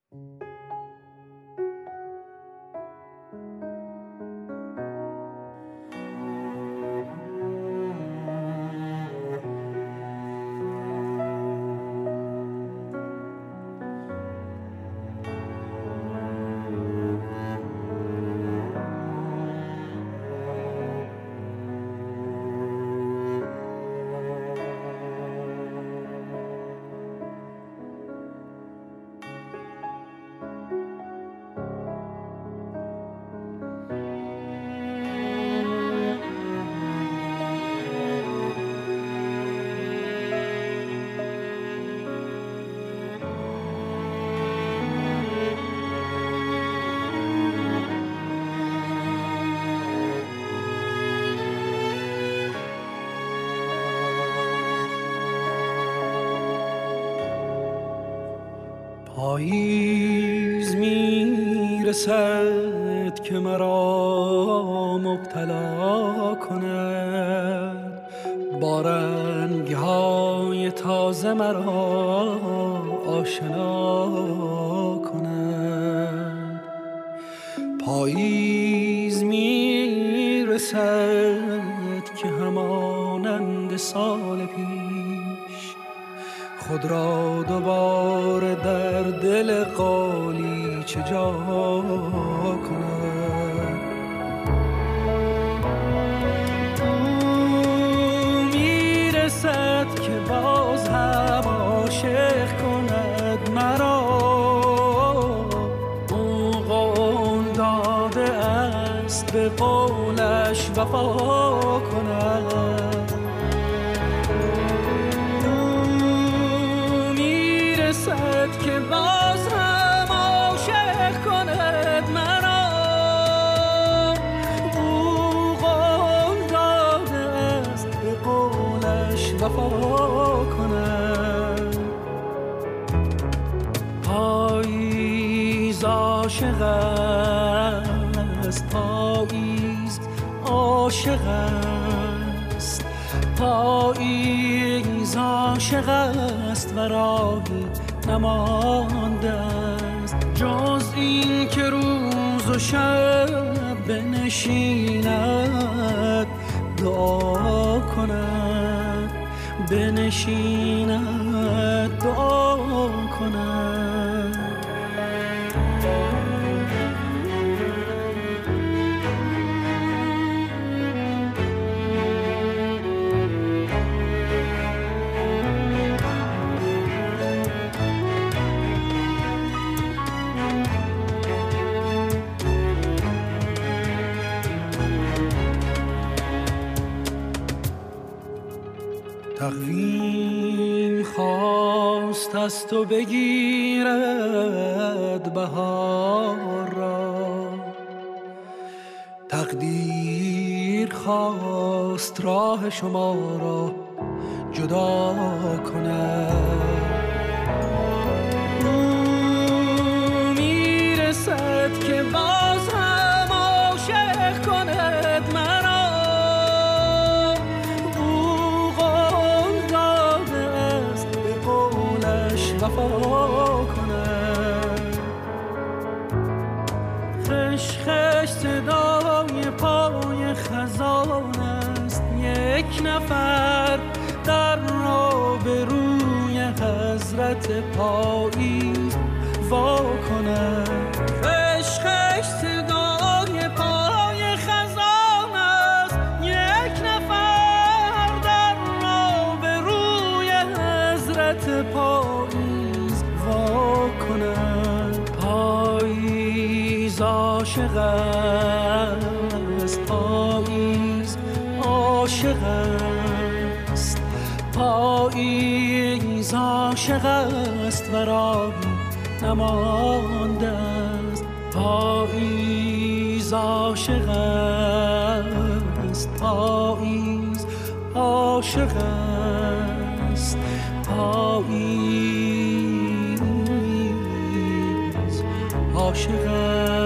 پاییز میرسد که مرا مبتلا کند، با رنگ‌های تازه مرا آشنا کند. پاییز میرسد که همانند سال پیش خود را دوباره در دل قالیچه جا کند. او میرسد که باز هم عاشق کند مرا، او قول داده است به قولش وفا کند. که باز هم عاشق کند مرا، او قول داده است به قولش وفا کند. پاییز عاشق است، پاییز عاشق است، پاییز عاشق است و راهی نمانده است جز این که روز و شب بنشیند دعا کند، بنشیند دعا کند. تقویم خواست از تو بگیرد بهار را، تقدیر خواست راه شما را جدا کند. او میرسد که باز هم عاشق کند مرا، وفا کند. خش خش صدای پای خزان است، یک نفر در را به روی حضرت پاییز وا کند. خش خش صدای پای خزان است، یک نفر در را به روی حضرت پاییز وا کند. پاییز عاشق است، پاییز عاشق است، پاییز عاشق است و راهی نمانده است. پاییز عاشق است، پاییز عاشق است، پاییز عاشق است.